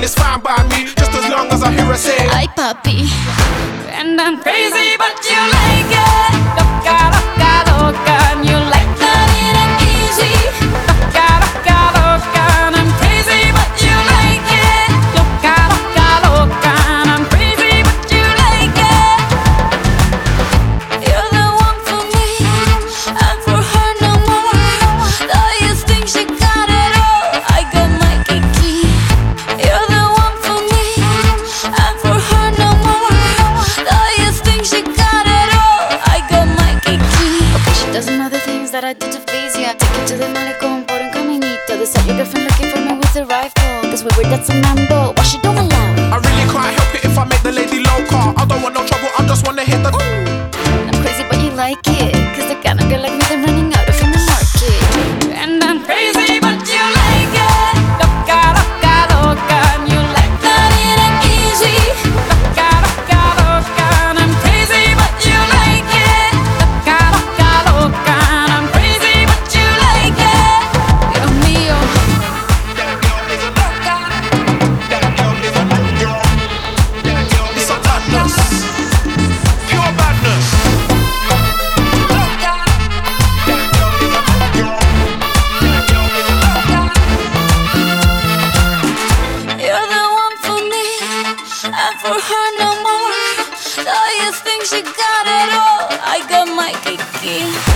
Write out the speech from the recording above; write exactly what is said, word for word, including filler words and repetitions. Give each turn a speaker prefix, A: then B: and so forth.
A: it's fine by me, just as long as I hear her say,
B: ay papi. And I'm crazy but you like it. Loca, loca, loca, and you like that it ain't easy. Loca, loca, loca, and I'm crazy but you like it. Loca, loca, loca, and I'm crazy but you like it. You're the one for me, and for her no more. Though you think she got it all, I got my kiki. You're the one for me, and for her no more. Though you think she got it all, I got my kiki. Okay, she does some other things that I do to please ya. Take it to the malecón por un caminito. This your girlfriend looking for me with a rifle. Cause we were that's a mambo, what she don't allow.
A: I really can't help it if I make the lady loca. I don't want no trouble, I just wanna hit the.
B: Ooh. I'm crazy but you like it, cause the kind of girl like me they're running out of in the market. And I'm crazy but you like it. Loca, loca, loca, and you like that it ain't easy. Loca, loca, loca, and I'm crazy but you like it. Loca, loca, loca, and I'm crazy but you like it. Dios mío.
A: It's a madness, pure madness.
B: You're the one for me, and for her no more. Though you think she got it all, I got my kiki.